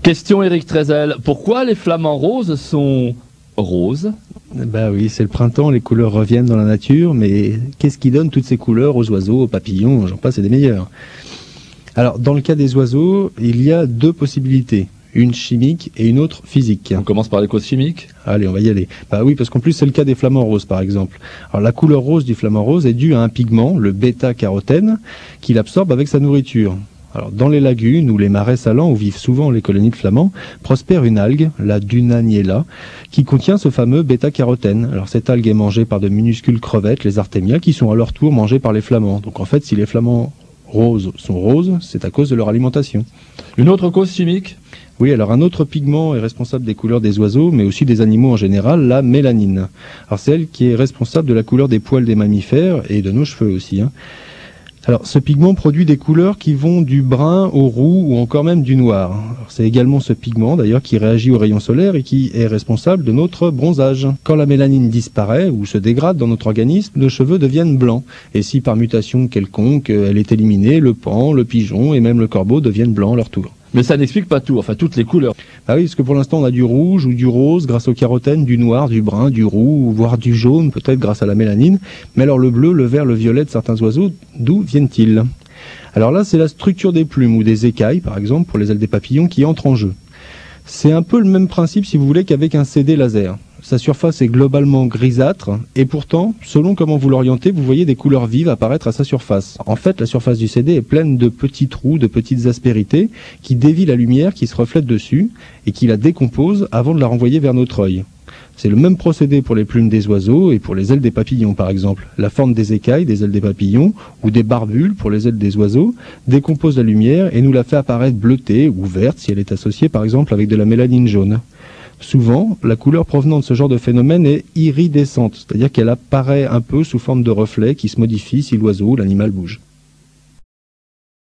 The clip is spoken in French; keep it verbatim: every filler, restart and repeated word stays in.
Question Éric Trézel, pourquoi les flamants roses sont roses? Bah oui, c'est le printemps, les couleurs reviennent dans la nature, mais qu'est-ce qui donne toutes ces couleurs aux oiseaux, aux papillons, j'en passe, c'est des meilleurs. Alors, dans le cas des oiseaux, il y a deux possibilités, une chimique et une autre physique. On commence par les causes chimiques. Allez, on va y aller. Bah oui, parce qu'en plus, c'est le cas des flamants roses, par exemple. Alors, la couleur rose du flamant rose est due à un pigment, le bêta-carotène, qu'il absorbe avec sa nourriture. Alors, dans les lagunes ou les marais salants où vivent souvent les colonies de flamands, prospère une algue, la Dunaniella, qui contient ce fameux bêta-carotène. Alors, cette algue est mangée par de minuscules crevettes, les artémias, qui sont à leur tour mangées par les flamands. Donc, en fait, si les flamands roses sont roses, c'est à cause de leur alimentation. Une autre cause chimique? Oui, alors un autre pigment est responsable des couleurs des oiseaux, mais aussi des animaux en général, la mélanine. Alors, c'est elle qui est responsable de la couleur des poils des mammifères et de nos cheveux aussi, hein. Alors, ce pigment produit des couleurs qui vont du brun au roux ou encore même du noir. Alors, c'est également ce pigment, d'ailleurs, qui réagit aux rayons solaires et qui est responsable de notre bronzage. Quand la mélanine disparaît ou se dégrade dans notre organisme, nos cheveux deviennent blancs. Et si par mutation quelconque elle est éliminée, le paon, le pigeon et même le corbeau deviennent blancs à leur tour. Mais ça n'explique pas tout, enfin toutes les couleurs. Ah oui, parce que pour l'instant on a du rouge ou du rose grâce au carotène, du noir, du brun, du roux, voire du jaune peut-être grâce à la mélanine. Mais alors le bleu, le vert, le violet de certains oiseaux, d'où viennent-ils? Alors là, c'est la structure des plumes ou des écailles, par exemple, pour les ailes des papillons, qui entre en jeu. C'est un peu le même principe, si vous voulez, qu'avec un C D laser. Sa surface est globalement grisâtre, et pourtant, selon comment vous l'orientez, vous voyez des couleurs vives apparaître à sa surface. En fait, la surface du C D est pleine de petits trous, de petites aspérités, qui dévient la lumière qui se reflète dessus, et qui la décompose avant de la renvoyer vers notre œil. C'est le même procédé pour les plumes des oiseaux et pour les ailes des papillons, par exemple. La forme des écailles des ailes des papillons, ou des barbules pour les ailes des oiseaux, décompose la lumière et nous la fait apparaître bleutée ou verte si elle est associée, par exemple, avec de la mélanine jaune. Souvent, la couleur provenant de ce genre de phénomène est iridescente, c'est-à-dire qu'elle apparaît un peu sous forme de reflet qui se modifie si l'oiseau ou l'animal bouge.